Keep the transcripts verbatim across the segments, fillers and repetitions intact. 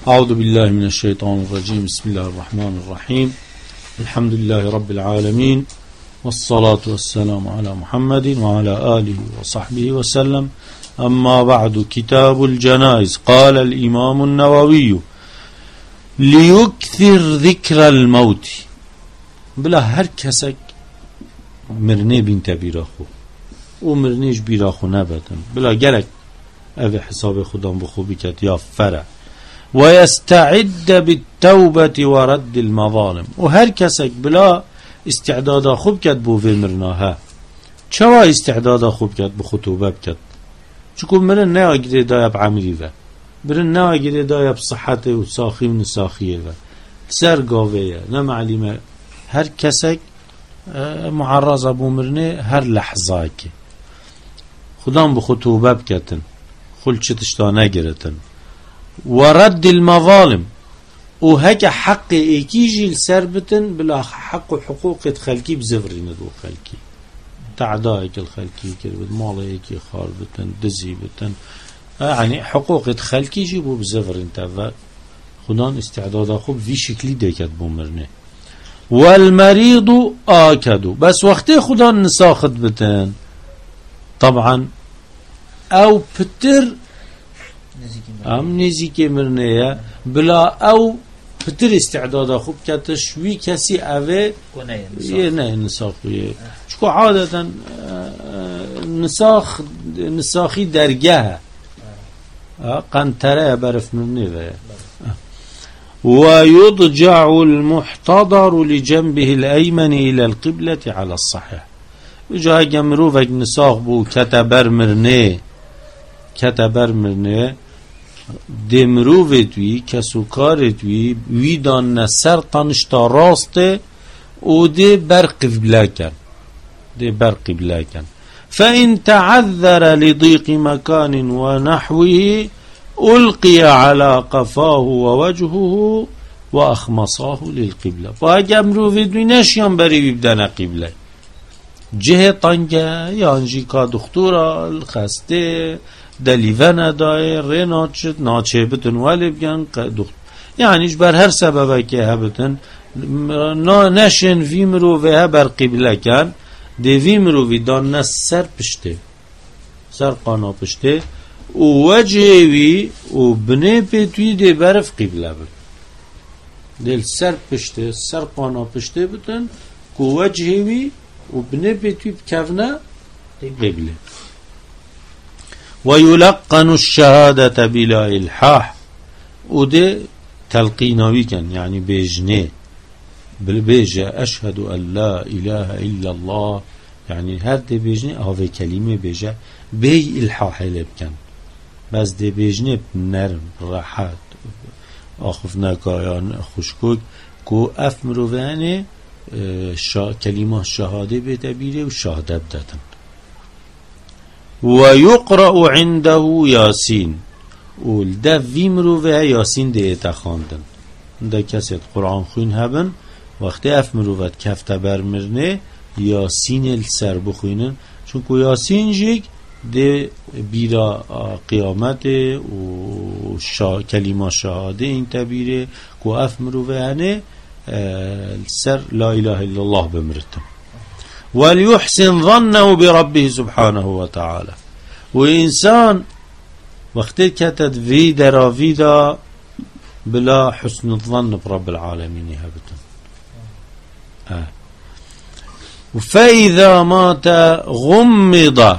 أعوذ بالله من الشيطان الرجيم. بسم الله الرحمن الرحيم. الحمد لله رب العالمين، والصلاة والسلام على محمد وعلى آله وصحبه وسلم. أما بعد، كتاب الجنائز. قال الإمام النووي: ليكثر ذكر الموت. بلا هر کسک مرنه بین تبیراخو و مرنهش بیراخو نبتن بلا گلک او حساب خودم بخوبی کت یا فره ويستعد بالتوبة ورد المظالم. و هر کسک بلا استعدادا خوب کت بو في مرناها چوا استعدادا خوب کت بو خطوبه بکت چکو مرن نه آگیره دایب عمری و برن نه آگیره دایب صحت و ساخی و نساخیه و سرگاوه نه معلیمه. هر کسک معرض ابو مرنه هر لحظه که خودم بو خطوبه بکتن خل چتشتا نگرتن ورد المظالم و هک حق ایکی جیل سر بتن بلا حق و حقوق خلکی بزفرین دو خلکی تعدایک الخلکی کرد مال ایکی خار بتن دزی بتن يعني حقوق خلکی جی بو بزفرین تا خودان استعدادا خوب وی شکلی دیکت بو مرنه. والمريض آكد. بس وقتی خدا نساخت بتن طبعا او پتر ام نزیکی مرنه بلا او پتر استعدادا خوب کتش وی کسی اوه یه نه نساخیه چکو عادتا نساخ نساخی درگه قنطره برف مرنه ويضجع المحتضر لجنبه الأيمن إلى القبلة على الصحيح. جاء جمروفك نساق بو كتبر مرنه كتبر مرنه دمروفتوی کسوکارتوی ویدان نسر تنشتا راسته و ده بر قبله کن ده بر قبله کن. فإن تعذر لضيق مكان ونحوه ألقي على قفاه ووجهه وأخمصاه للقبلة. فأجا مروفتوی نشیان بری ببدن قبله جه طنجه یانجی که دختورا الخسته دلیوه نداره ری ناچد ناچه بتن ولی بگن دخت یعنیش بر هر سببه که هبتن نشن وی مروفه بر قبله کن ده وی مروفی دان نه سر پشته سر قانا پشته و وجهوی و بنه پیتوی ده برف قبله بر دل سر پشته سر قانا پشته بتن که وجهوی و بنه پیتوی بکفنه قبله. ويلقن الشهادة بلا إلحاح وده تلقيناوي كان يعني بيجنه بالبيجة أشهد أن لا إله إلا الله يعني هذا بيجنه هذا كلمة بيجة بي إلحاح لبكن بس ده بيجنه نرم راحت آخفنا كايان خوشكوك كو أفمرو فانه شا كلمة شهادة بتبيره وشهادة بدتن. ويقرأ عنده ياسين ولده ويمرو و ياسين ده اتخاندن ده کسی قرآن خوین هبن وقتی اف مروفت کفته برمرنه یاسین السر بخوینن چون که یاسین جیگ ده بیرا قیامت و شا کلمه شهاده این تبیره که اف مروفه السر لا اله الا الله بمرتن. وليحسن ظنه بربه سبحانه وتعالى. وإنسان وقت كتد في دراويدا بلا حسن الظن برب العالمين هبتن. آه. فإذا مات غمض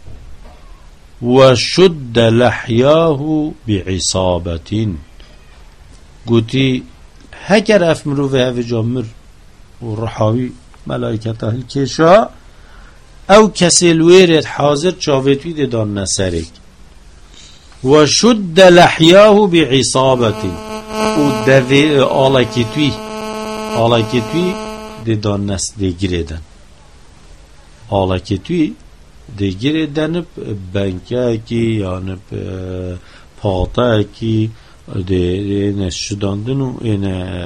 وشد لحياه بعصابة. قلتي هكر أفمرو في هذا جامر والرحاوي ملائکت اهل کشا او کسی الویرد حاضر چاوتوی ده دان نسرک و شد لحیاه بعصابتی و دوی آلکتوی آلکتوی ده دان نس ده گردن آلکتوی ده گردن بنکه کی یعنی پاته کی ده نشداندن و این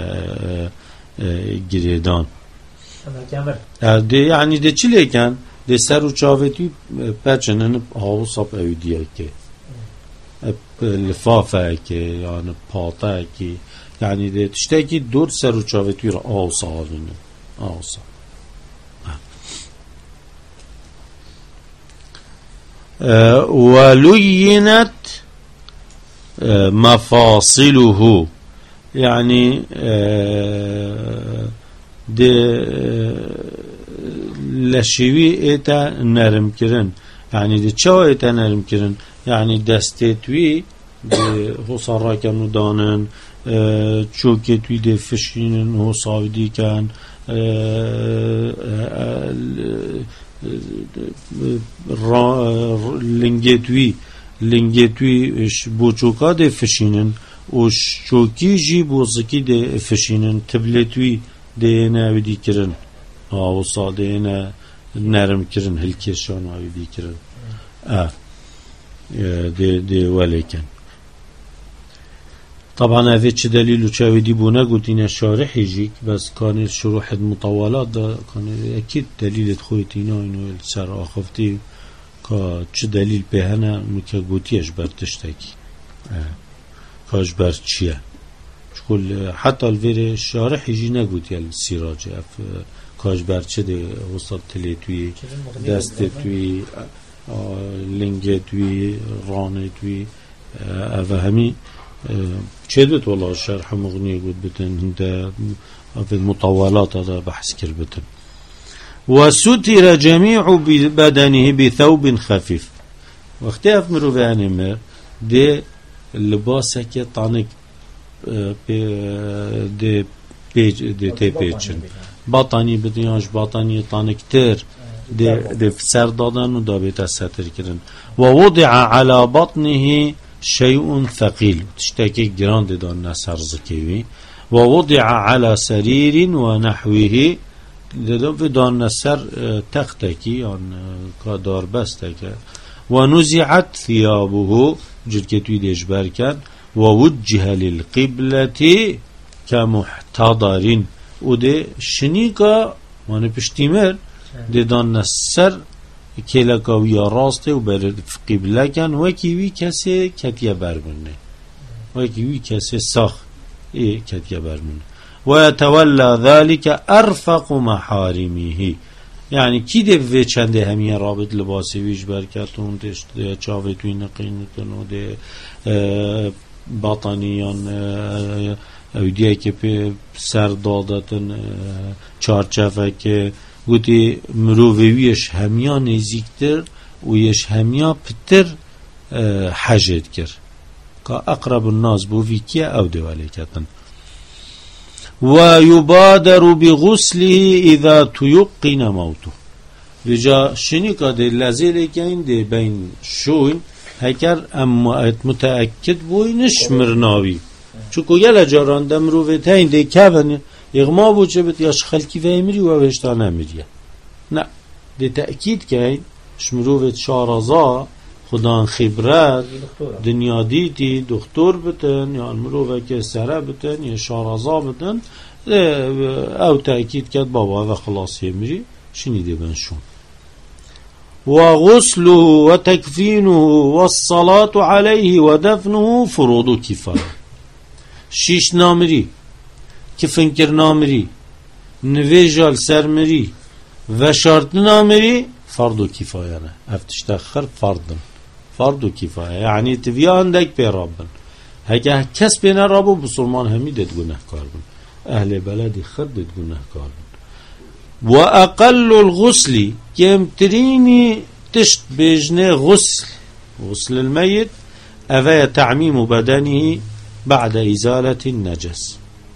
گردان ده يعني ده چی لیکن ده سر و چاوتی پچنن هاو ساب اویدیه که لفافه که یعنی پاته که یعنی ده تشتکی دور سر و چاوتوی را آوسا آوینه آوسا ولينت مفاصله يعني ده لشوی اتا نرم کرن يعني ده چا اتا نرم کرن يعني دسته توی ده حصارا کنو دانن چوکه توی ده فشینن حصاوی دی کن لنگتوی لنگتوی بوچوکا ده فشینن و شوکی جی بوزکی ده فشینن تبلتوی ده ناوی دی کرن آو ساده نه نرم کرن هلکشان آوی دی کرن آه ده ده ولیکن طبعا هذا چه دليل وشاوي دي بونا قلت إن الشارح يجيك بس كان الشروح المطولات ده كان أكيد دليل خويتينا إنه السر آخفتي كا چه دليل بهنا مكا قلت يجبر تشتكي آه. كاجبر چيه شكل حتى الفير الشارح يجي نقلت يا السراج كاجبر چه ده وصل تليتوي دستتوي لنجتوي رانتوي أفهمي چه والله الشرح مغني قد بتن هنده في المطولات هذا بحث كربتن وستر جميع بدنه بثوب خفيف واختلاف مرو بانمر دي لباسك طانك دي بيج دي تي بيجن باطاني بديانش باطاني طانك تر دي دي سر دادن و دابت ستر كرن ووضع على بطنه شيء ثقيل تشتكي جراند دون نسر زكيوي ووضع على سرير ونحوه دون نسر تختكي يعني كدار بستك ونزعت ثيابه جلكتوي ديجبر كان ووجه للقبلة كمحتضر ودي شنيكا وانا بشتمر دي دون نسر کلکاوی راسته و بر قبله کن و کیوی کسی کتیه برمونه و کیوی کسی ساخ ای کتیه برمونه و یتولا ذلك ارفق محارمه یعنی کی ده و چنده همیه رابط لباسی ویش برکتون ده چاوه توی نقینتون و ده باطانیان اویدیه که پی سر دادتن چارچفه که گوتی مروویش همیا نزیکتر و یش همیا پتر حجت کر که اقرب الناس بوفی کیا او دوالی کتن و یبادر بغسله اذا تیقن موته وجا شنی که ده لزیلی که این ده بین شوین هکر اما متأکد بوینش مرناوی چونکو یل جاران ده مروویت هین ده که إغماء بوجبت ياش خلقي فايمري ووشتان أمريا نا دي تأكيد كاين شمروفت شارزا خدان خبرات دنيا ديتي دكتور بتن يعني مروفة كسرة بتن يا شارزا بتن أو تأكيد كات بابا هذا خلاص يمري شني دي بنشون وغسله وتكفينه والصلاة عليه ودفنه فروض كفاية شيش نامري کفن کرنامری نویجال سرمری و شرط نامری فرض و کفایه نه افتش تخر فردن فرض و کفایه یعنی تبیان دک پیرابن هکه کس بینه رابو بسلمان همی دید گناه کار بن اهل بلدی خرد دید گناه کار بن و اقل الغسلی کمترینی تشت بجنه غسل غسل الميت اوه تعمیم بدنه بعد ازالة النجس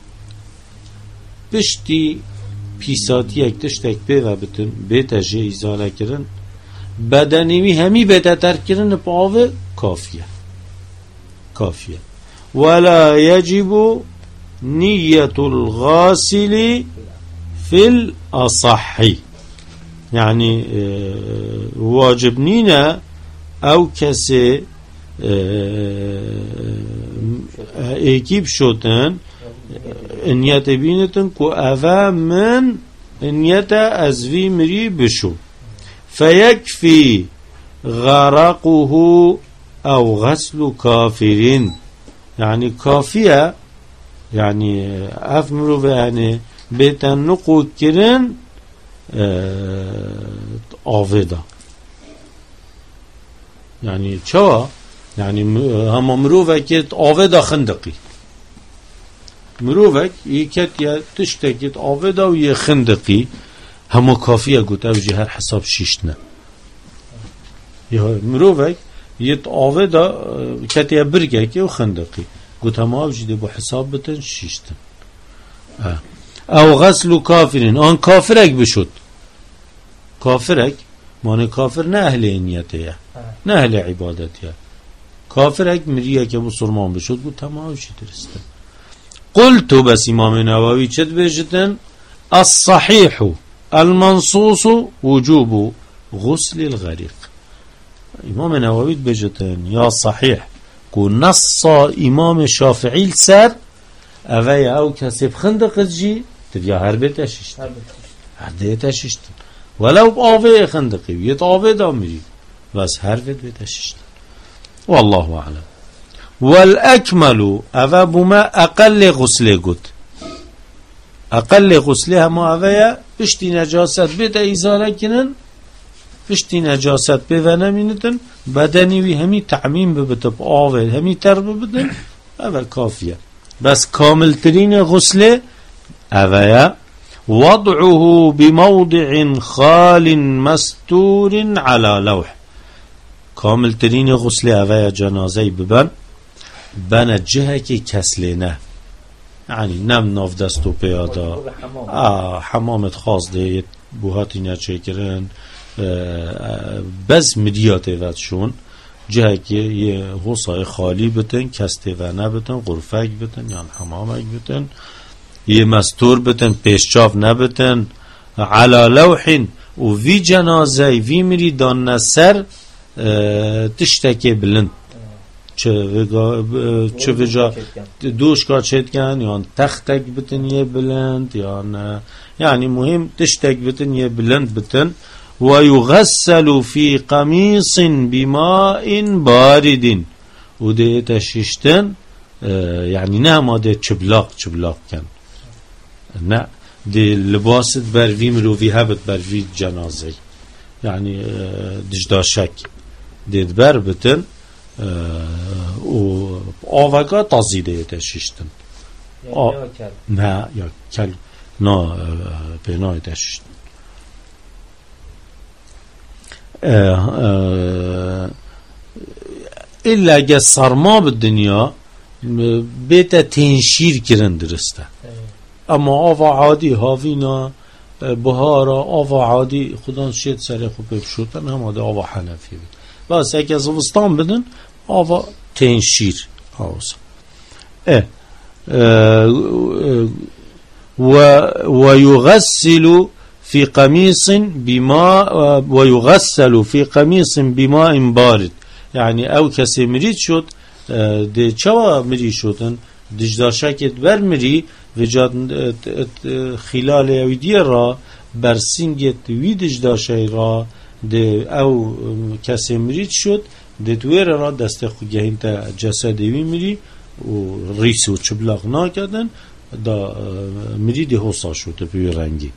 پشتی پیساتی یک تشتک پیدا بتن بیتا جه ازاله کرن بدنیوی همی بیتا ترک کرن پاوه کافیه کافیه ولا يجب نية الغاسل في الأصح يعني واجب نينا او کسی اکیب شدن نیت بینتن کو اوه من نیت ازوی مری بشو فیکفی غرقه او غسل كافرين يعني كافية يعني افمرو يعني بيتن نقود كرن آفدا يعني چوا يعني هم مروفك آفدا خندقي مروفك يكت يا تشتكت آفدا ويا خندقي هم كافية قلت اوجي هر حساب شيشتنا يا مروفك يت آفدا كت يا برقك و خندقي قلت هم اوجي دي بو حساب بتن شيشتن اه. او غسل كافرين آن كافرك بشد كافرك معنی کافر نه اهل اینیته نه اهل عبادته کافرک مریه که مسلمان بشد بود تمام شی درسته قلت بس امام نووی چت بجتن الصحيح المنصوص وجوب غسل الغريق امام نووی بجتن یا صحیح کو نص امام شافعی سر اوه او کسی بخندق جی تبیا هر بتششت هر دیتششت ولو بآوه خندقی یه آوه دا میری بس هر بد بتششت والله اعلم والاكمل اوه بما اقل غسله گد اقل غسله همه اوه پشتی نجاست بده ایزاره کنن پشتی نجاست به نمینتن بدنی وی همی تعمیم ببته بآوه همی تر ببدن اوه کافیه بس کامل ترین غسله اوه وضعه بموضع خال مستور على لوح کامل ترین غسله اوه جنازه ببن بنا جهه که کسلینه یعنی نم ناف دستو پیادا آه حمامت خاص ده بوهاتی نچه کرن بز مدیات وقتشون جهه که یه غصای خالی بتن کسته و نبتن غرفک بتن یعنی حمامک بتن یه مستور بتن پیشچاف نبتن علا لوحین و وی جنازه وی مری دان نسر تشتکی بلند چه وگا چه وجا دوش کار چتکن یا تختک بتن یه بلند یا نه یعنی مهم تشتک بتن یه بلند بتن و یغسل فی قمیص بماء بارد و ده تششتن یعنی نه ماده چبلاق چبلاق کن نه ده لباست بر وی مروی هبت بر وی جنازه یعنی دجداشک دید بر بتن و آوگا تازیده تششتن نه یا کل نه بنای تششتن الا اگه سرما به دنیا بیت تنشیر کرن درسته اما آوا عادی هاوینا بهارا آوا عادی خدا شد سر خوب بشوتن هم آده آوا حنفی بید بس اگه زوستان بدن آوا تنشیر آوزا اه و یغسل في قميص بماء ويغسل في قميص بماء بارد يعني او کسی مرید شد ده چوا مرید شدن دجداشکت بر مری وجاد خلال اویدی را برسینگت وی دجداشای را ده او کسی مرید شد ده دویر را دست خوگهین تا جسدوی مری و ریس و چبلاغ ناکدن دا مرید حسا شد به رنگی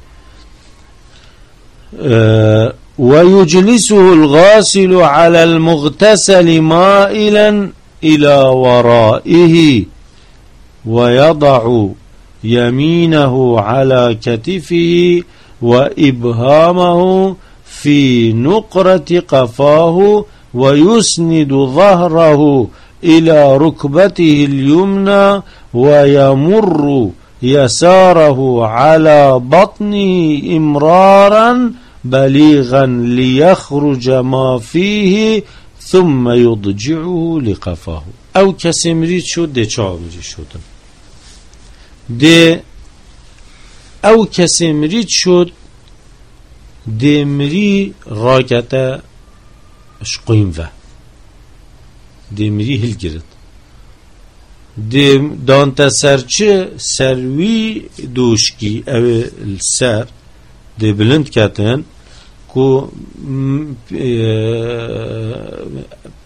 ويجلسه الغاسل على المغتسل مائلا إلى ورائه ويضع يمينه على كتفه وإبهامه في نقرة قفاه ويسند ظهره إلى ركبته اليمنى ويمر يساره على بطنه إمرارا بليغا ليخرج ما فيه ثم يضجعه لقفاه او کسی مرید شد ده چا مرید شدن ده او کسی مرید شد ده مری راکت شقیم و ده مری هل گرد ده دانتا سرچه سروی دوشکی او سر ده بلند کتن کو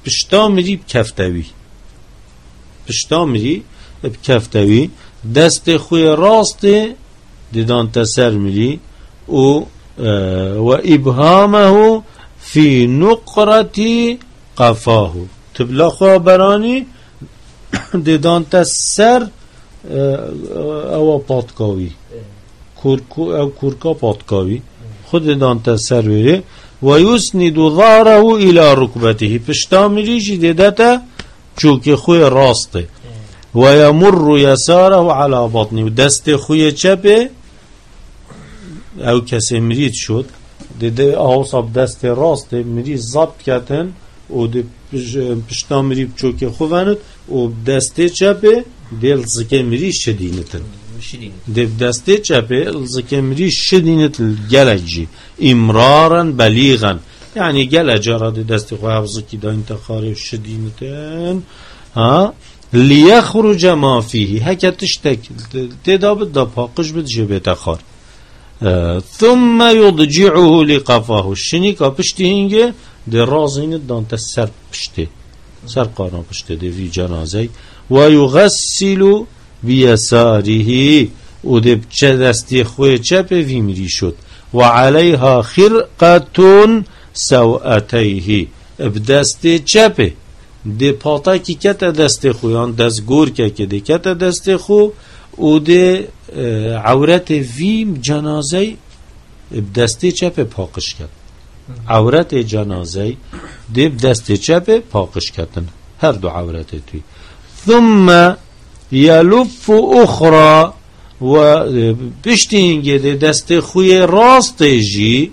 پشتا میری بکفتوی پشتا میری بکفتوی دست خوی راست دیدان تسر میری و و ابهامه فی نقرتی قفاه تبلا خواه برانی دیدان تسر او پاتکاوی کورکو او کورکا پاتکاوی خود دیدان تسر بره و یسند ظهره الى رکبته پشتا میری جی دیدتا چوک خوی راسته و یمر یساره على بطنه و دست خوی چپه او کسی مرید شد دیده آوصاب دست راسته مرید ضبط کتن و دی پشتا مرید چوک خوی و دست چپه دیل زکه مرید شدینتن دی دست چپه زکه مرید شدینت گلک جی امرارا بلیغا یعنی گلک جارا دی دست خوی حفظکی دا انتخاری شدینتن ها لیخرج ما فیه هکتش تک دیدا بد دا پاقش بد جبه خار ثم یضجعه لقفاه شنیکا پشتی هنگه دی رازین دانت سر پشتی سر قارن پشتی دی وی جنازه و یغسل بیساره و دی چه دستی خوی چپ وی مری شد و علیها خرقتون سوءتیه بدستی چپه دی پاتا کی کت دست خویان دست گور که که دی کت دست خو و دی عورت ویم جنازه دستی چپ پاکش کرد عورت جنازه دی دست چپ پاکش کردن هر دو عورت توی ثم یلف اخرى و پشتی اینگه دی دست خوی راست جی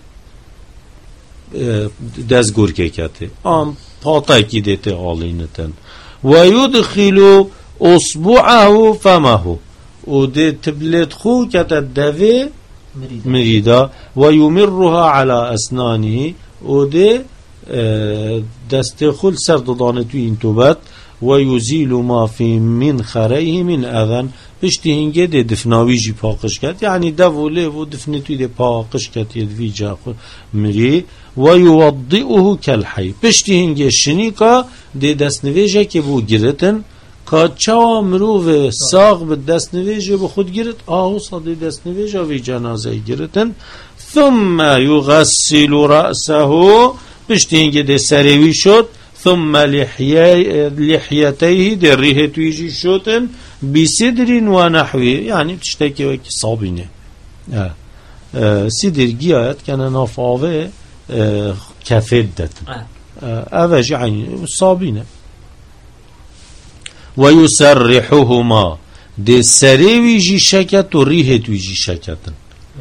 دست گور که کته آم پاتاکی دیته آلینتن و یدخل اصبعه فمه و دی تبلت خو کتا دوی مریدا و یمرها على اسنانه و دی دست خل سر دانتوی انتوبت و یزیل ما فی من خریه من اذن پشتی هنگه دی دفناوی جی پاقش کت یعنی دوله و دفنتوی دی پاقش کت یدوی جا خو مری و یوضئه کالحی پشتی هنگه شنیکا دی دست نویجه که بو گرتن که چوا مروف ساق به دست نویجه به خود گرت آهوسا دی دست نویجه وی جنازه گرتن ثم یغسل رأسه پشتی هنگه دی سریوی شد ثم لحیتیه دی ریه تویجی شدن بسدر و نحوی یعنی تشتکی وکی صابینه سدرگی آیت کنه نافاوه کفید دتن اوش یعنی صابینه و یسرحهما دی سریوی جی شکت و ریه تویجی شکتن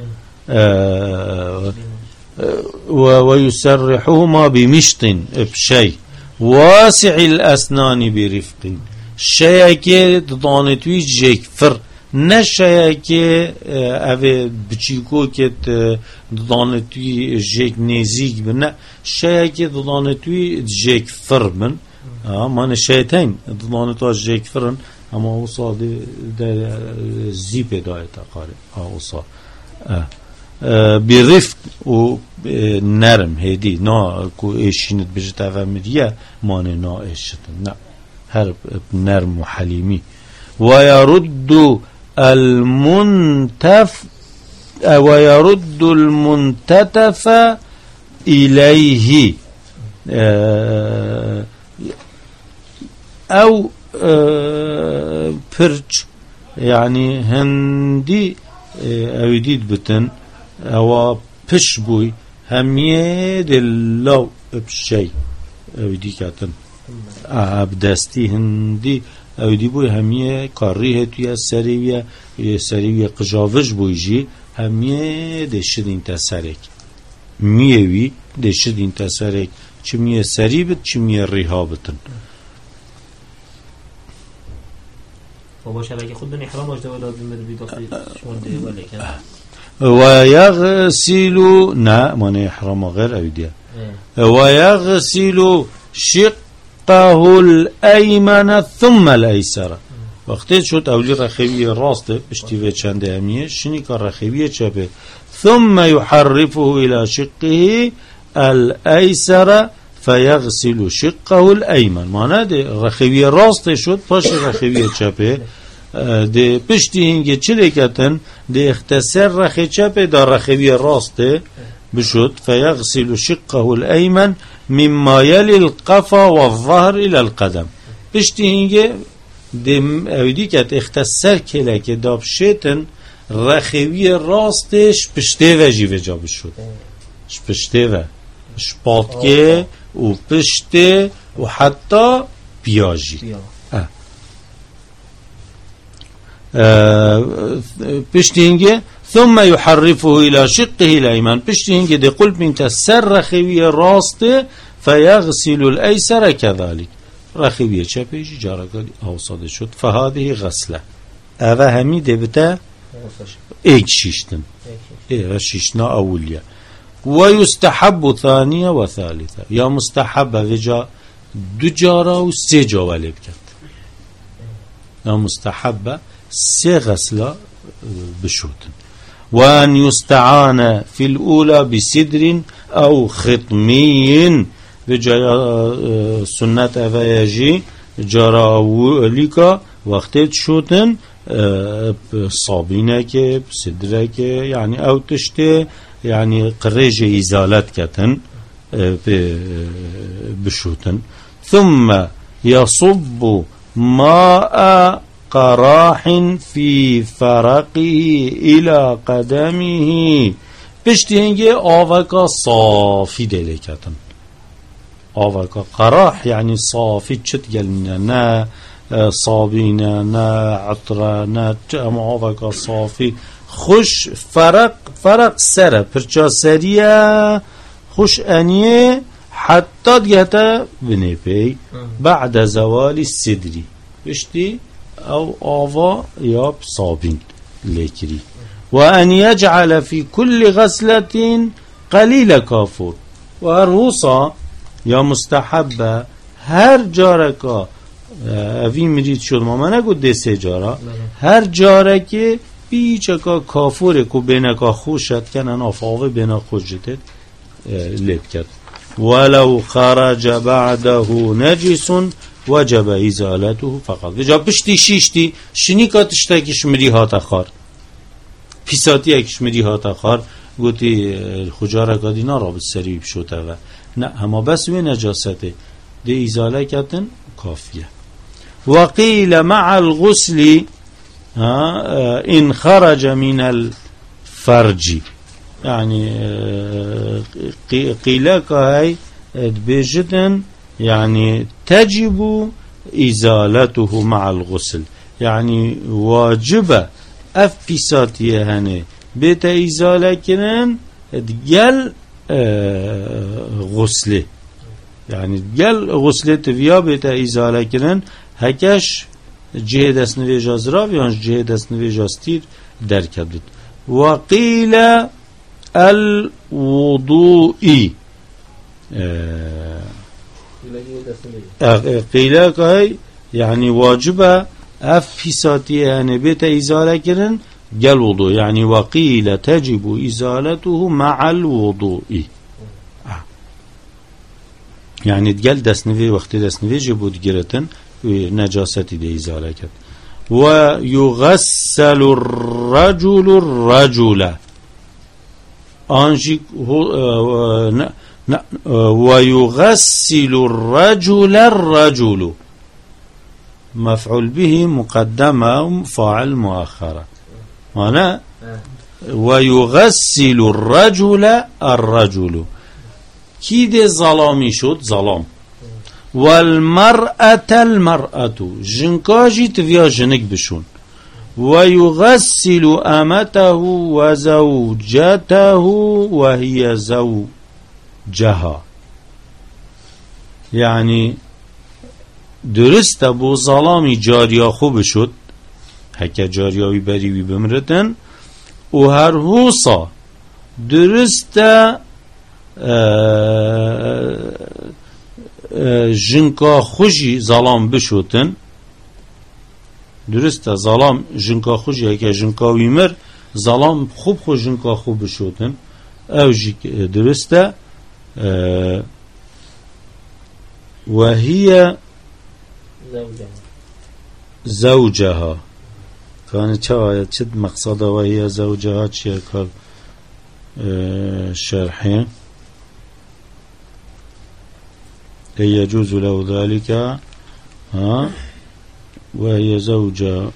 و یسرحهما بمشط بشی واسع الاسنان برفق شیعه که دانتوی جک فر نه شیعه که اوه بچیکو که دانتوی جک نزیگ بن نه شیعه که دانتوی جک فر بن من شیطان دانتوی جک فرن اما اوصا ده زیب دایت اقاره اوصا برفق و نرم هدی نا کو ایشینت بجت اوه مریه مانه نا ایشتن نه هر نرم و حلیمی و یرد المنتف و یرد المنتتف الیه او پرچ یعنی هندی او دید بتن او پش بوی همیه دلو بشی او دی کتن ابدستی هندی او دی بوی همیه کاریه توی سریویه سریویه قجاوش بوی جی همیه دشدین تسرک میوی دشدین تسرک چه میه سری بد چه میه ریها بتن و باشه اگه خود بن احرام اجده ولا بمد بداخل شونده ولا كده و یغسل نه معنی احرام غیر اویدیه و یغسل شقه الایمن ثم الایسر وقتی شد اولی رخیوی راسته پشتی چنده همیه شنی که رخیوی چپه ثم يحرفه الى شقه الایسر فيغسل شقه الأيمن. معناه ده رخوی راست شد پاش رخوی چپه ده پشتی هنگه چلی کتن ده اختصار رخی چپه دا رخوی راسته بشد. فيغسل شقه الأيمن مما يلي القفا والظهر إلى القدم. پشتی هنگه ده اودی کت اختصار کله که داب شیطن رخوی راستش پشته و جیوه جا بشد. پشته و شپاتکه و پشته و حتی پیاجی پشتینگه. ثم يحرفه الى شقه الأيمن. پشتینگه ده قلب من تسر رخوی راسته فيغسل الأيسر كذلك. رخوی چپیش جارگالی اوصاده شد. فهذه غسله. اوه همی ده بتا ایک شیشتن ایک شیشنا اولیه. ويستحب ثانية وثالثة. يا مستحب وجا دو جارا و سه جا ولب کرد. يا مستحب سه غسلا بشوتن. وأن يستعان في الأولى بسدر أو خطمي. وجا سنة أفايجي جارا وليكا وقت شوتن صابينه که صدره که يعني او تشته يعني قريج إزالات كتن بشوتن. ثم يصب ماء قراح في فرقه إلى قدمه. پشتی هنگه آوکا صافی دلی کتن. آوکا قراح يعني صافی چت گلنه نه صابینه نه عطره نه اما آوکا صافی خوش فرق فرق سره پرچا سریه خوش انیه حتی دیتا بنیپی بعد زوال الصدری بشتی او آوا یا صابین لیکری. و ان یجعل فی کل غسلت قلیل کافور. و هر روصا یا مستحبه هر جارکا اوی مرید شد ما من نگو ده سه جارا هر جارکه بیچکا کافوره که بینکا خوشت کنن افاوه بینا خوشتت لب کرد. ولو خرج بعده نجس وجب ازالته فقط. جا پشتی شیشتی شنیکا تشتاکش مری هاتا خار پیساتی اکش مری هاتا خار گوتی خجارکا دینا را بسریب شده و نه اما بس وی نجاسته ده ازاله کتن کافیه. وقيل مع الغسل إن خرج من الفرج. يعني قيلك هاي بجدا يعني تجب إزالته مع الغسل. يعني واجب أفساتيه هني بيت إزالة كنن تجل غسله. يعني تجل غسله تفيا بيت إزالة كنن هکش جه دست نویجاز را بیانش جه دست نویجاستیر در کدود. و قیل الوضوئی قیل که یعنی واجبه اف فیساتی هنه بیت ازاله کرن گل وضوء. یعنی و قیل تجب ازالته مع الوضوئی. یعنی گل دست نوی وقتی دست نویجه بود گرتن نجاستی ده ازاله کرد. و یغسل الرجل الرجل آنجی و یغسل الرجل الرجل مفعول به مقدمه فاعل مؤخره. معنی و یغسل الرجل الرجل کی ده ظلامی شد ظلام. والمرأة المرأة جنكاجي تفيا جنك بشون. ويغسل أمته وزوجته وهي زوجها. يعني درست بو ظلامي جاريا خوب شد هكا جارياوي بريوي بمرتن و هر هوصا درست جنکا خوشی ظلام بشوتن. درسته ظلام جنکا خوشی که جنکا ویمر ظلام خوب خوش جنکا خوب بشوتن او جی درسته وهي زوجها زوجها كان چه آیت چه مقصد وهي زوجها چیه کار شرحه يجوز له ذلك ها وهي زوجها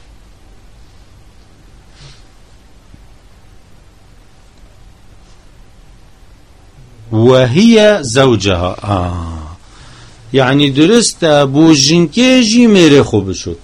وهي زوجها آه. يعني درست بو جنكيجي ميري خوب شد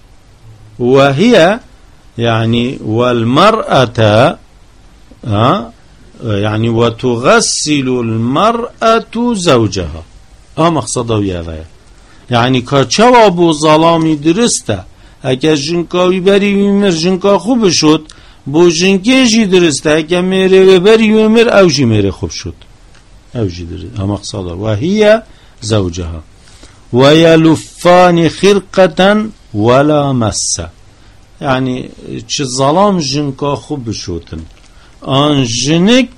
وهي يعني والمرأة آه. يعني وتغسل المرأة زوجها آه مقصده ويا يعني كاچوا بو ظلامي درسته اگه جنكاوي بري ويمر جنكا خوب شد بو جنكيجي درسته اگه ميري بري ويمر او جي ميري خوب شد اوجي درسته مقصده وهي زوجها ويلفان خرقة ولا مسة يعني چه ظلام جنكا خوب شدن آن جنك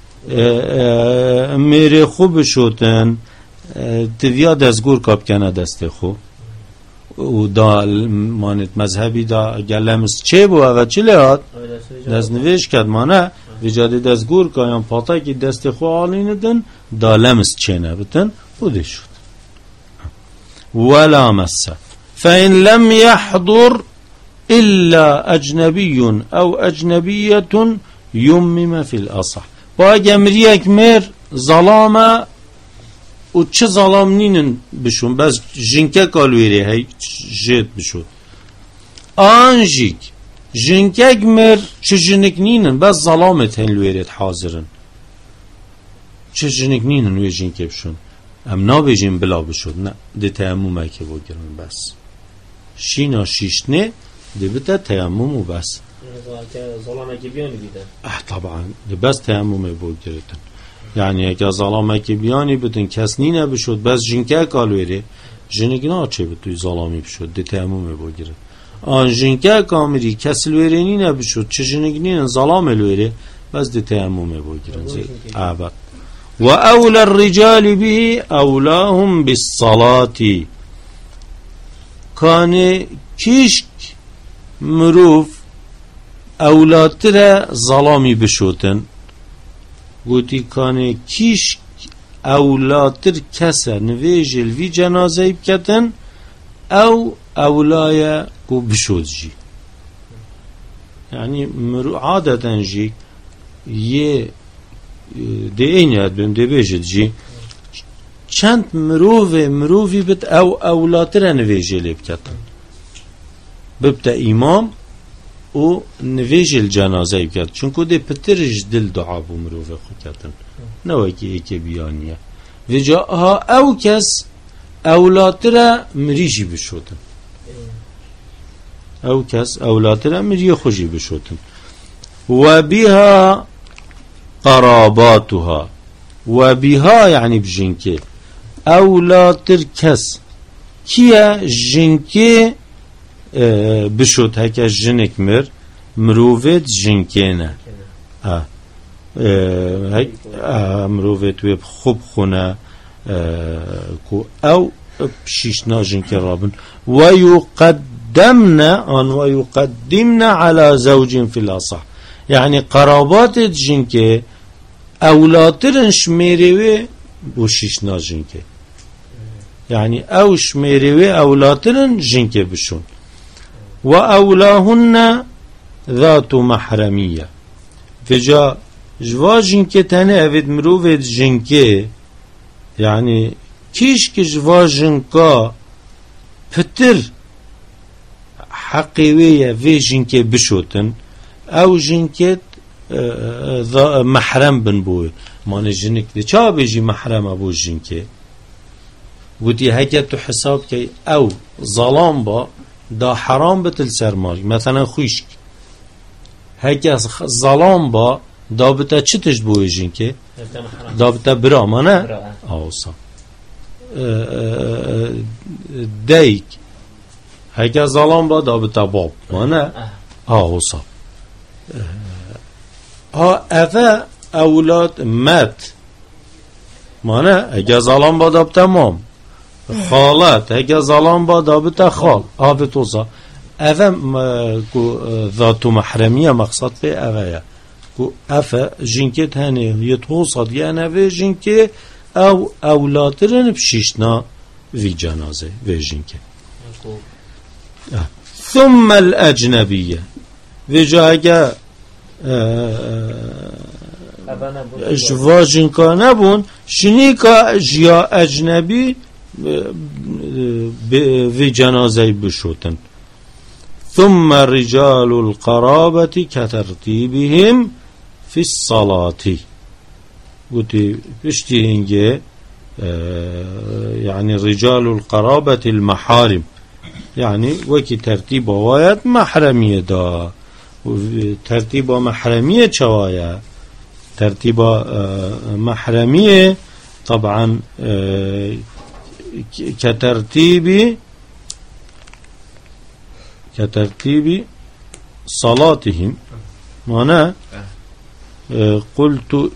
ميري خوب شدن تبیا دستگور کاب کنه دست خو و دا مانت مذهبی دا گلمس چه بو اگه چه لیاد دست نویش کد مانه ویجاده دستگور کایم پاتا که دست خو آلین دن دا لمس چه نبتن بوده شد ولا مسه فإن لم يحضر إلا أجنبي أو أجنبية يمم في الأصح با جمريك مر ظلامه و چه ظلام نینن بشون بس جنکه کالویره هی جد بشون آنجیک جنکه مر چه جنک نینن بس ظلامت هنلویرت حاضرن چه جنک نینن وی جنکه بشون ام نابجین بلا بشود نه ده تیمومه که بگیرن بس شینا شیشنه ده بتا تیمومو بس ظلامه که بیانی بیدن اه طبعا ده بس تیمومه بگیرتن یعنی اگه ظلامه که بیانی بدن کس نینه بشود بس جنکه کالویره جنک نا چه بتوی ظلامی بشود ده تیمومه بگیره آن جنکه کامری کس لویره نینه بشود چه جنک نینه ظلام لویره بس ده تیمومه بگیرن زید عبد و اول الرجال به اولاهم بالصلاة کانه کشک مروف اولادتر ظلامی بشودن گوتی کانه کشک اولادتر کسر نویجل وی جنازه بکتن او اولای کو بشود جی یعنی مرو عادتا جی یه ده این یاد بیم ده بیجد جی چند مروفه مروفی بت او اولادتر نویجل بکتن ببتا امام و نویجل جنازه بکت چونکو ده پترش دل دعا بو مروفه خود کتن نوکی ایک بیانیه و جاها او کس اولادتر مریجی بشودن او کس اولادتر مری خوشی بشودن و بها قراباتها و بها یعنی بجنکه اولادتر کس کیا جنکه بشود هکا جنک مر مروفت جنکه نه اه مروفت وی خوب خونه کو او شیشنا جنکه رابن و یقدمنا آن و یقدمنا على زوج فی الاصح یعنی قرابات جنکه اولادترن شمیروه بو شیشنا جنکه یعنی او شمیروه اولادترن جنکه بشون و اولاهن ذات محرمیه فجا جوا جنکه تنه اوید مروفت جنکه یعنی کیش که جوا جنکا پتر حقیویه وی جنکه بشوتن او جنکت محرم بن بوی مانه جنک ده چا بیجی محرم ابو جنکه بودی هکه تو حساب که او ظلام با دا حرام بتل سرماری مثلا خوشک هکه ظلام با دا بتا چی تشت بوی جنکه دا بتا برا مانه آوسا دیک هکه ظلام با دا بتا باب مانه آوسا ها اوه اولاد مت مانه اگه ظلام با دا تمام خالات هكا ظلام بادا بتا خال آبت وزا اوه ذات محرمیه مقصد به اوه کو افه جنکت هنه یتوصد یعنی و جنکه او اولادرن بشیشنا وی جنازه و جنکه ثم الاجنبیه و جاگه اشوا جنکا نبون شنیکا جیا اجنبی وی جنازه بشوتن ثم رجال القرابة كترتيبهم في الصلاة قلت بشتي هنجي يعني رجال القرابة المحارم يعني وكي ترتيب وايات محرمية دا ترتيب محرمية شوايا ترتيب محرمية طبعا كترتيب كترتيب صلاتهم وانا قلت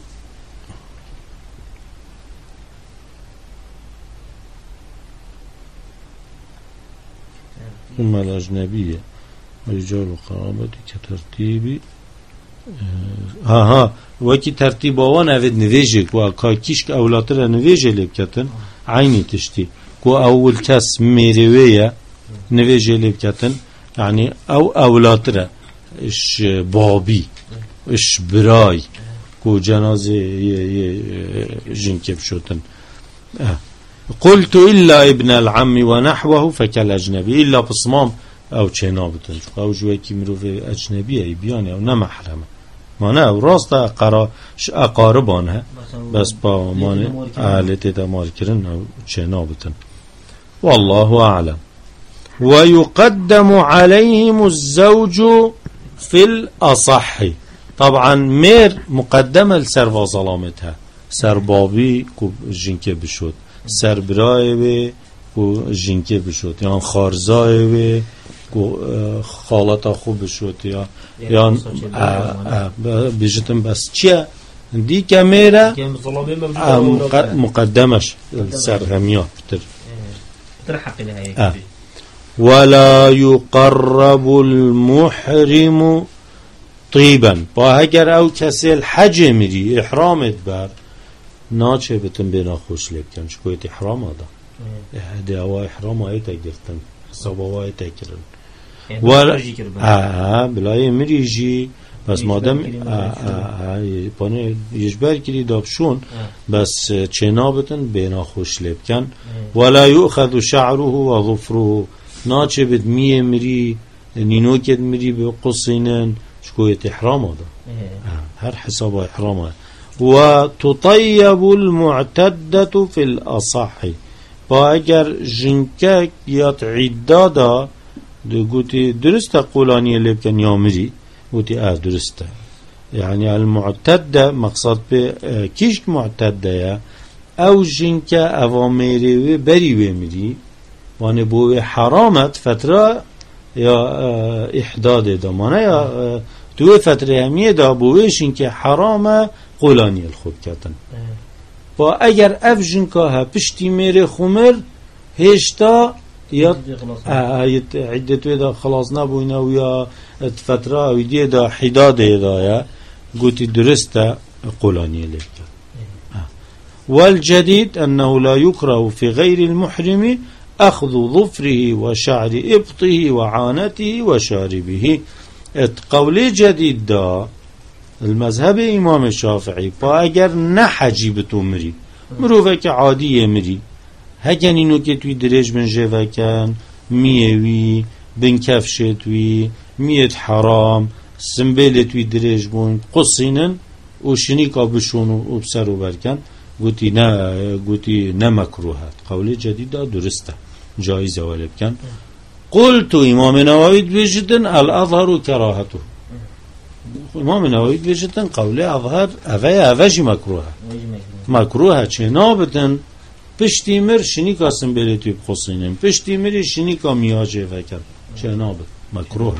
ثم الأجنبية رجال القرابة كترتيب ها ها وكي ترتيب وانا افد نويجك وكا كيشك اولاتر نويجه لبكتن عيني تشتي كو اول كاس ميريوية نويجه لبكتن يعني او اولاتر اش بابي اش براي كو جنازه جنكب شوتن اه. قلت إلا ابن العم ونحوه فكالأجنبي إلا بصمام او چنابتن او جوه کی مروف اجنبی ای بیانی او نمحرمه مانه او راست اقرا اقاربانه بس با مانه اهلت دمار کرن او چنابتن والله اعلم ويقدم عليهم الزوج في الأصح طبعا مير مقدمة لسر وظلامتها سر بابي كو جنكي بشود سر براي بي كو جنكي بشود يعني خارزاي بي كو خالتا خوب بشود یا يعني بجتن بس چيا دي كاميرا مقدمش سر هميا بتر بتر حق لها ولا يقرب المحرم طيبا باهگر او کسی الحج میری احرامت بر ناچه بتن بنا خوش لبکن شکویت احرام آده احده او احرام آیتا گرتن حساب او آیتا کرن ولا آه بلای میری جی بس مادم پانه یجبر کری دابشون بس چنا بتن بنا خوش لبکن ولا يؤخذ شعره و ظفره ناچه بد میه میری نینو کد میری به قصینن شكوية إحرام هذا هر حساب إحرامه وتطيب المعتدة في الأصح فأجر جنكك يتعدادا قلتي درست قولانية اللي بكن يامري قلتي آه درست يعني المعتدة مقصد كيشك معتدة يا أو جنك أواميري بري ومري وانه بوه حرامت فترة یا احداد دامانه یا تو فتره همیه دا بویشین که حرام قولانی الخود کتن و اگر افجن که ها پشتی میره خمر هشتا یا عدتوی دا خلاص نبوینه و یا فتره اویدیه دا حداده دا یا گوتی درسته قولانی لکت والجديد أنه لا يكره في غير المحرم أخذ ظفره وشعر إبطه وعانته وشاربه قول جديد دا المذهب إمام الشافعي فأجر نحجي بتمري مروفك عادية مري هكذا نوكتوي دريج من جيفكان ميوي بن كفشتوي ميت حرام سنبيلتوي دريج بون قصينن وشنيكا بشونو وبسرو بركن قوتي نا قوتي نا مكروهات قول جديد دا درسته جائزة ولا بكن قلت إمام نووي بجدن الأظهر كراهته إمام نووي بجدن قوله أظهر أفيا أفجي مكروهة مكروهة چنابتن پشتی مر شنیکا سنبیلیتوی بخصینن پشتی مری شنیکا میاجه فکر چنابت مكروهة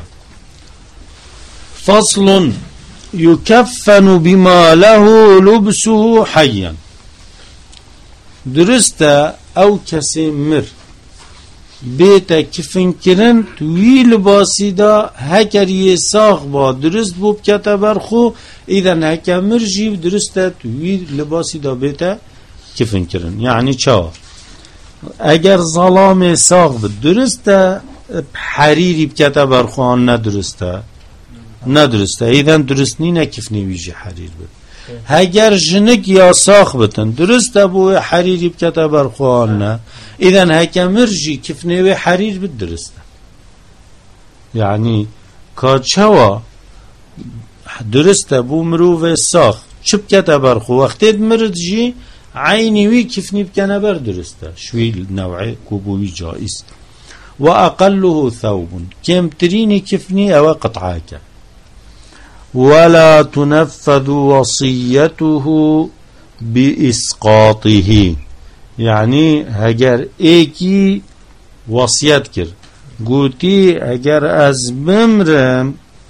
فصل يكفن بما له لبسه حيا درست او کسی مر بیتا کفن کرن توی لباسی دا هکری ساخ با درست بوب کتا برخو ایدن هکا مر جیب درسته توی لباسی دا بیتا کفن کرن. یعنی چا اگر ظلام ساخ بود درسته حریری بکتا برخوان ندرسته ندرسته ایدن درست نی نکفنی ویجی حریر بود. اگر جنک یا ساخ بتن درسته بو حریری بکتا برخوان نه ایدن هکا مرجی کفنی و حریر بود درسته. یعنی که چوا درسته بو مروو ساخ چپ کتا برخو وقتی مرد جی عینی وی کفنی بکنه بر درسته شوی نوع کبوی جائز. و اقله ثوب کمترین کفنی او قطعه که ولا تنفذ وصيته بإسقاطه. يعني اگر ایکی وصیت کرد گوتی اگر از بمرم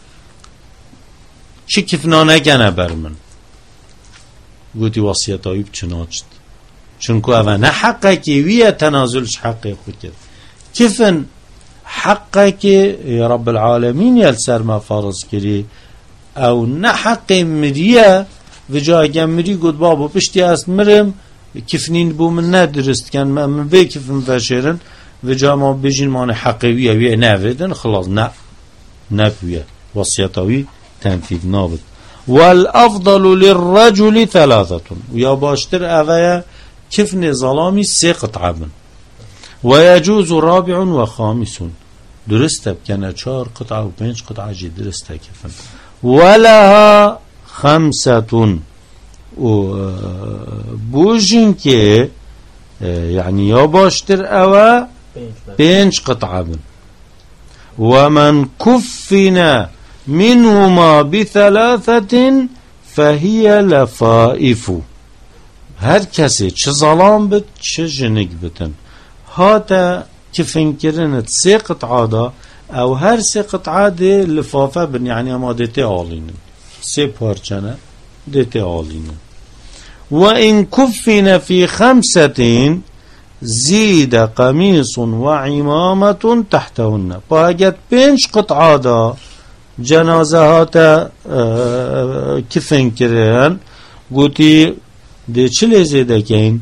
چی کفنا نکنه بر من گوتی وصیت آیب چناچت چونکو اوه نه حقه که ویه تنازلش حقه خود کرد کفن حقه که رب العالمین یل سر ما فرض کری او نه حق مریه و جا اگه مری گود بابا پشتی است مرم کفنین بو من ندرست کن من به کفن فشیرن و جا ما بجین مانه حقویه ویه نویدن خلاص نه نبویه وصیتاوی تنفیذ نابد. والافضل للرجل ثلاثة و یا باشتر اوه کفن ظلامی سه قطعه بن و یجوز رابع و خامسون درسته بکنه چار قطعه و پنج قطعه جی درسته کفن ولها خمسة و بوجين كي يعني يا باشتر أوا بينج قطعة بن ومن كفنا منهما بثلاثة فهي لفائف. هر کسی چه ظلام بد چه جنگ بتن هاتا کفن کرنت سه قطعه دا او هر سه قطعه ده لفافه بن يعني اما ديتي آلين سه پارچنه ديتي آلين. وإن كفن في خمسة زيد قميص وعمامة تحتهن. باقت بينش قطعه دا جنازه هاتا کفن کرن گوتی ده چلی زیده کن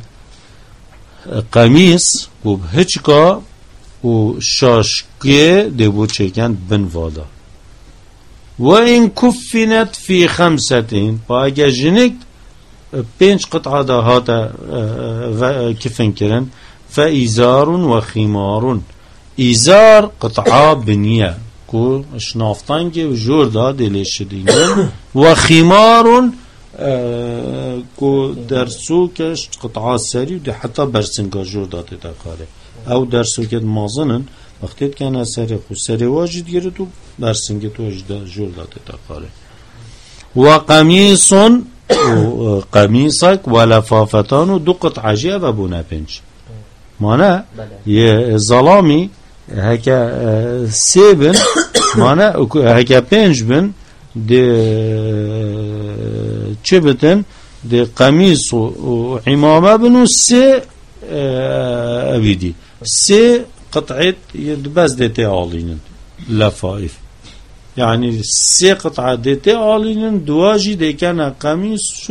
قمیص و هچکا و شاشکه ده بود چکن بن وادا. و این کفنت فی خمستین با اگه جنک پنج قطعه ده هاتا کفن کرن فا ایزارون و خیمارون. ایزار قطعه بنیه کو شنافتانگه و جور دا دلیش دینن و خیمارون کو درسو کش قطعه سری و ده حتی برسنگا جور دا دیتا کاره او درسو که مازنن وقتی کنه سری خو سری واجد گره تو برسنگه تو اجده جور دا دیتا کاره. و قمیسون و قمیسک و لفافتان و دو قطعه جیه و بونه پنج مانه یه ظلامی هکا سه بن مانه هکا پنج بن ده چه بتن ده قمیص و عمامه بن و سه اویدی سه قطعه بس ديتي آلينن لفائف يعني سه قطعه ديتي آلينن دواجي دي كان قميص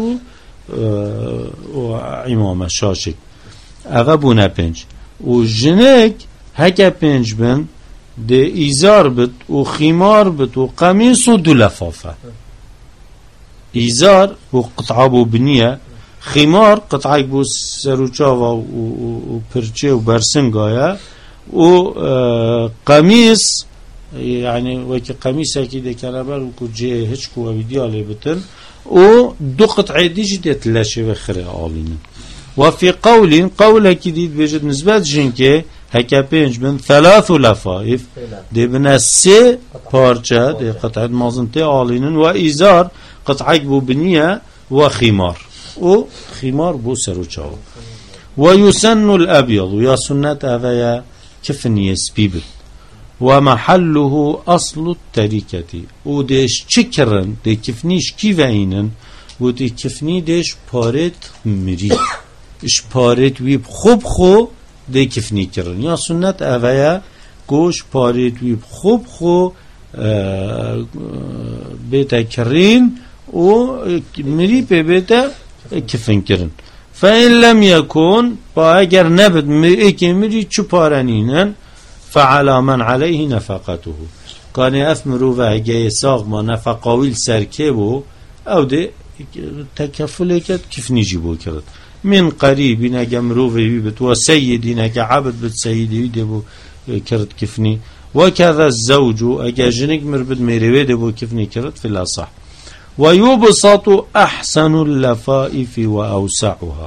و عمامه شاشك اغا بونه پنج و جنك هكا پنج بن ده ایزار بد و خیمار بد و قمیص و دو لفافه. ایزار و قطعه بو بنیه خیمار قطعه بو سروچاوا و پرچه و برسنگایا و قمیص يعني وكي قميصه كده كنبر وكو جي هچكو ويديالي بتن و دو قطعه ديجي ديت لاشي وخري آلين. وفي قول قول كديد بيجد نسبة جنكي هكا بينج من ثلاث لفائف دي بنا سي پارچه دي قطعه مازنتي آلين و إزار قطعه بو بنية و خمار و خمار بو سروچاو. ويسن الأبيض ويا سنة أذايا كفن يسبيبت ومحله أصل التركة وديش چكرن دي كفنيش كي وينن ودي كفني ديش پارت مري اش پارت ويب خوب خو دي كفني كرن يا سنة أفيا كوش باريت ويب خوب خو بيتا كرين و مري بيتا كفن كرن فإن لم يكن فأجر نبت إيكي مري چپارنينن فعلى من عليه نفقته كان أثمروا وهجي ساغ ما نفقاويل سركبو أو دي تكفل كد كيف نجيبو كرد من قريب نجا مروفي بت وسيدي نجا عبد بت سيدي دبو كرد كفني وكذا الزوج أجا جنك مربد ميريوي دبو كفني كرد في الأصح ويبسط أحسن اللفائف وأوسعها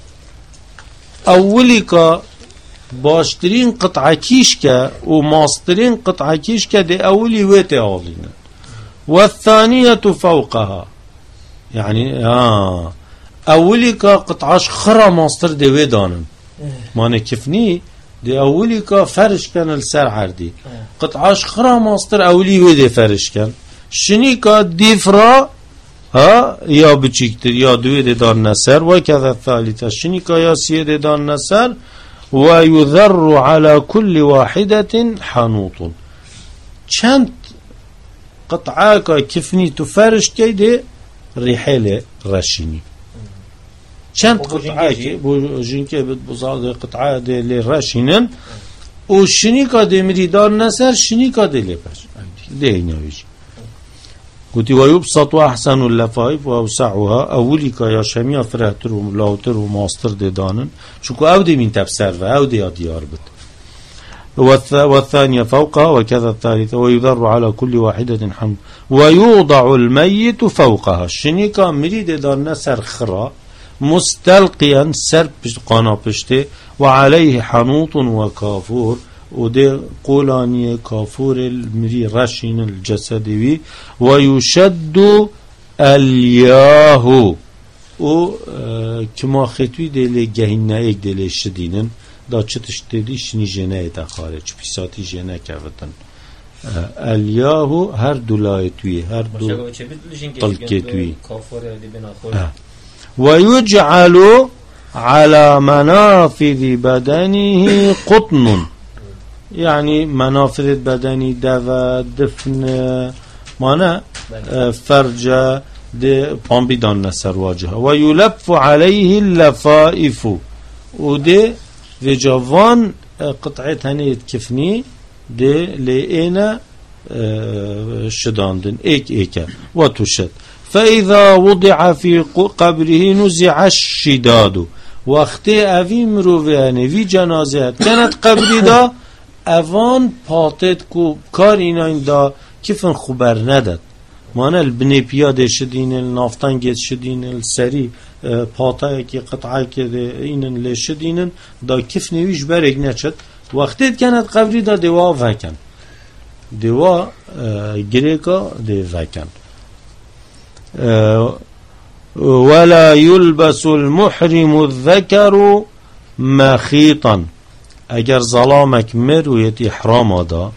أولك باشترين قطعة كيشكا وماسترين قطعة كيشكا دي أولي ويتي عظينا والثانية فوقها يعني آه أولك قطعاش خرا ماستر دي ويدانن مانا كفني دي أولك فرش كان السر عردي قطعاش خرا ماستر أولي ويدي فرش كان شنيكا ديفرا ها يا بچيكتر يا دوي دي دان نسر وكذا الثالثة شنيكا يا سيه دي دان نسر ويذر على كل واحدة حنوط چند قطعاك كفني تفرش كيدي رحلة رشيني چند قطعاك بوجينكي بتبوزاد قطعة دي لرشينن وشنيكا دي مريدار نسر شنيكا دي لبش دي نويش قلت ويبسط أحسن اللفائف وأوسعها أوليك يا شميع فرهتر وملاوتر وماستر دي دانن شكو أو دي من تبسر أو دي ديار بت والثانية فوقها وكذا الثالثة ويذر على كل واحدة حمد ويوضع الميت فوقها الشنيكا مريد دار نسر خرا مستلقيا سر قانا بشته وعليه حنوط وكافور ودي قولانية كافور المري رشين الجسدي ويشد الياه و كما خطوي دي لجهنة ايك دي لشدينن دا چتش دي شني جنه تا خارج بيساتي جنه كفتن الياه هر دولايتوي هر دو طلقيتوي ويجعل على منافذ بدنه قطن يعني منافذ بدني دوا دفن مانا فرجة دي بامبيدان نسر واجهة ويلف عليه اللفائف ودي في جوان قطعة هنية كفني دي لئينا شداندن ايك ايكا وتشد فإذا وضع في قبره نزع الشداد وقتی اوی مروفیانه وی جنازه تنت قبری دا اوان پاتت کو کار ایناین دا کفن خبر ندد مانه البنی پیاده شدین النافتنگت شدین السری پاته که قطعه که اینن لشدینن دا کفن ویش برگ نچد وقتی کنت قبری دا دوا وکن دوا گریکا دی وکن ولا يلبس المحرم الذكر مخيطا اگر ظلامك مرويت احرام دا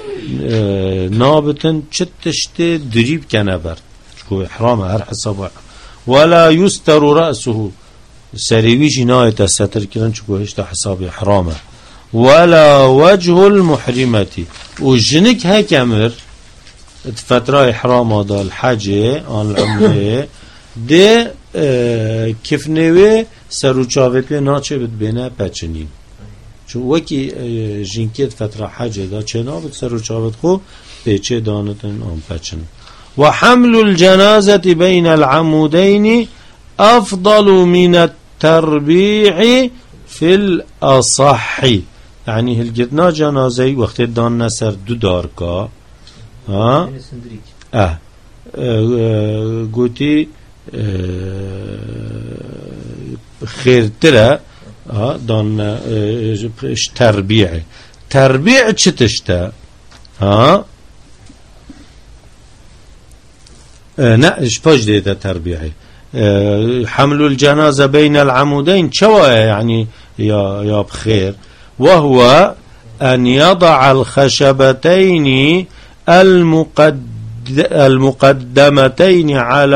نابتن چتشت دريب كنبر شكو احرام هر حساب ولا يستر رأسه سريوي جناية ستر كرن شكو هشتا حساب احرامه ولا وجه المحرمة وجنك هكامر فترة احرام دا الحج عن العمره ده کفنوی سروچاوی پی ناچه بد بینه پچنین چون وکی جنکیت فتره حجه دا چه نابد سروچاوت خو پیچه دانتن آن پچن و حمل الجنازة بین العمودین افضل من التربيع في الأصح يعني هلقتنا جنازي وقت دان نسر دو داركا ها اه قوتي خيرتره ها دان تربيع تربيع چتشتا ها نا ايش باش ديتا تربيعي حمل الجنازة بين العمودين شوى يعني يا يا بخير وهو أن يضع الخشبتين المقد المقدمتين على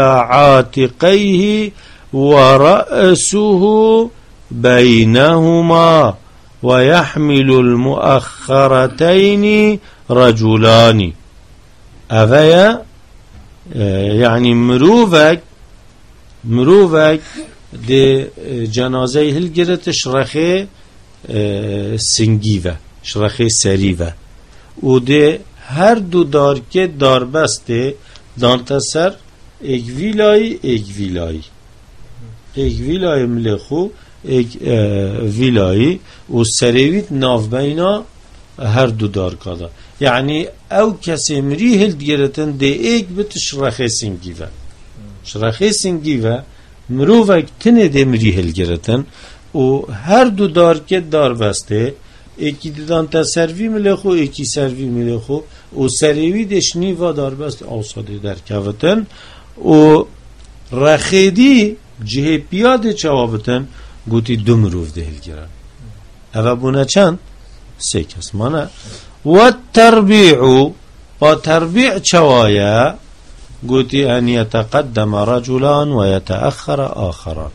عاتقيه ورأسه بينهما ويحمل المؤخرتين رجلان أفيا يعني مروفك مروفك دي جنازه هلگرت شرخه سنگیوه شرخه سریوه و ده هر دو دار که دار بسته دانتا سر ایک ویلای ایک ویلای ایک ویلای ملخو ایک ویلای و سریویت ناف بینا هر دو دار کادا یعنی او کسی مری هلگرتن ده ایک بت شرخه سنگیوه شرخه سنگیوه مروفک تنه ده مری هلگرتن و هر دو دار که دار بسته ایکی دیدان تا سروی ملخو ایکی سروی ملخو و سریوی دشنی و دار بست آساده در کوتن و رخیدی جه پیاده چوابتن گوتی دو مروف ده هلگرن او بونه چند؟ سه کس مانه و تربیعو با تربیع چوایا گوتی ان یتقدم رجلان و یتأخر آخران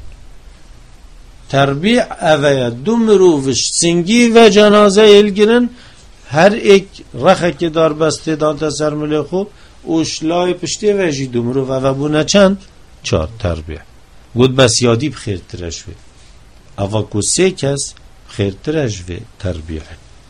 تربیع اوه دو مروفش سنگی و جنازه الگرن هر ایک رخه که دار بسته دانتا سر ملخو اوشلای پشته و جی دو مروف اوه بونه چند؟ چار تربیع گوت بس یادی بخیر ترشوه اوه کو سه کس بخیر ترشوه تربیع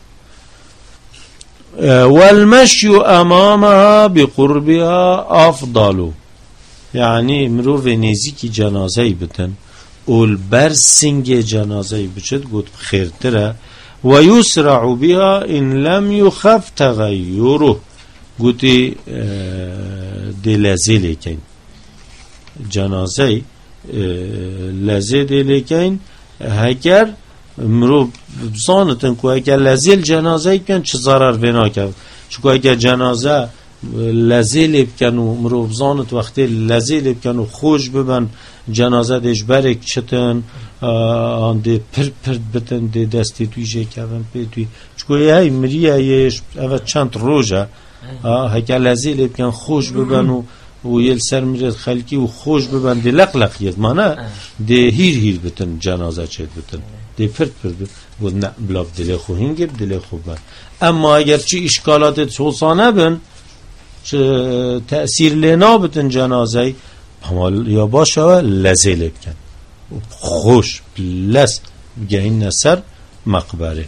والمشي امامها بقربها افضل یعنی مروف نزیکی جنازه بتن اول بر سنگ جنازه بچد گوت خیرتره و یسرع بها ان لم یخف تغیره گوتی دی لزه لیکن جنازه لزه دی لیکن هگر مرو بزانتن که اگر لزه جنازه کن چه ضرر بنا کرد چون اگر جنازه لزه لیب کن و مرو بزانت وقتی لزه لیب کن و خوش ببن جنازه دیش برک چتن آن دی پر پر بتن دی دستی توی جه کبن پی توی چون های مریه ایش اول چند روژه اگر لزه لیب کن خوش ببن و و یل سر میرد خلکی و خوش ببن دی لق لق ید مانه دی هیر هیر بتن جنازه چید بتن دی پرد پرد بود نه بلاف دل خو هنگب دل خو بن اما اگر چی اشکالات توسانه بن چه تأثیر لینا بتن جنازه اما یا باشه لزه لب کن خوش لس بگه این نصر مقبره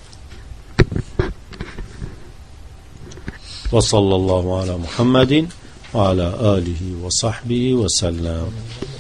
و صلی الله علی محمد وعلى آله وصحبه وسلم.